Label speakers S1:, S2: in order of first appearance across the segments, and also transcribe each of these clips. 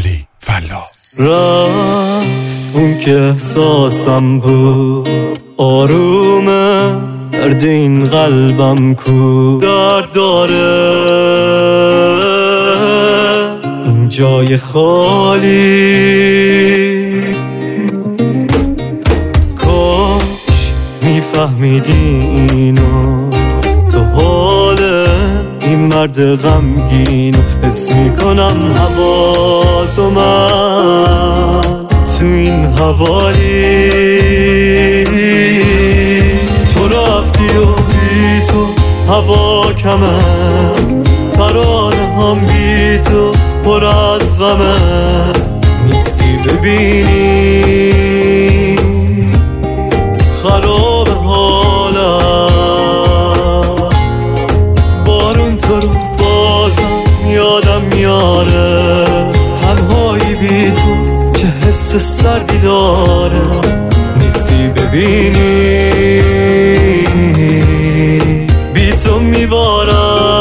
S1: علی فلا.
S2: رفت اون که احساسم بود آرومه، درد این قلبم کو درد داره، این جای خالی. کاش میفهمیدی اینو، تو حال این مرد غمگینو حس میکنم هوا تو من تو این حوالی. تو رفتی و بی تو هوا کمه، ترانه هم بی تو پر از غمه، نیستی ببینی خراب حالم. بارون تو رو بازم یادم میاره، تنهایی بی تو چه حس سردی داره، نیستی ببینی بی تو میبارم.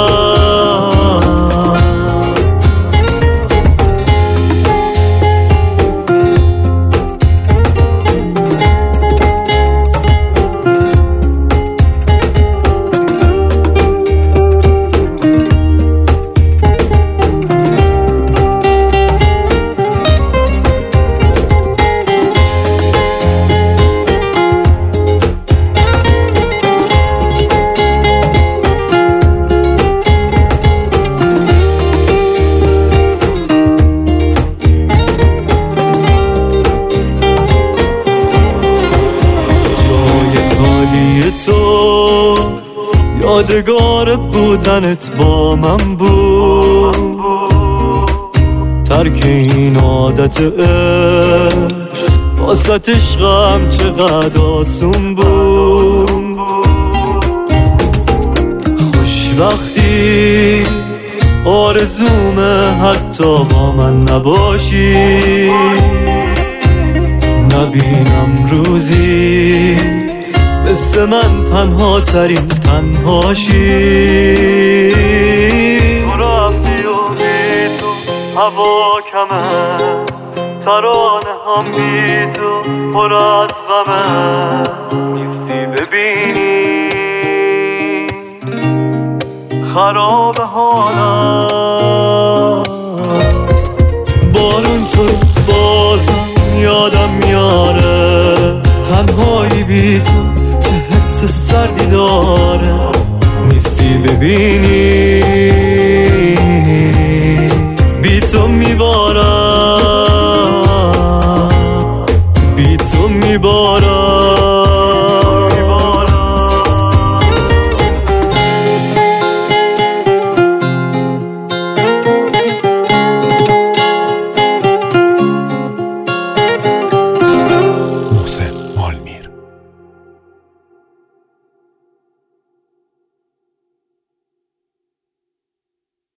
S2: تو یادگار بودنت با من بود، ترک این عادت عشق واسه عشقم چقدر آسون بود. خوشبختی آرزومه حتی با من نباشی، نبینم روزی مثل من تنها ترین تنهاشی. تو رفتی و بی تو هوا کمه، ترانه هم بی تو پر از غمه، نیستی ببینی خراب حالم. بارون تو بازم یادم میاره، تنهایی بی تو حس سردی داره، نیستی ببینی بی تو میباره.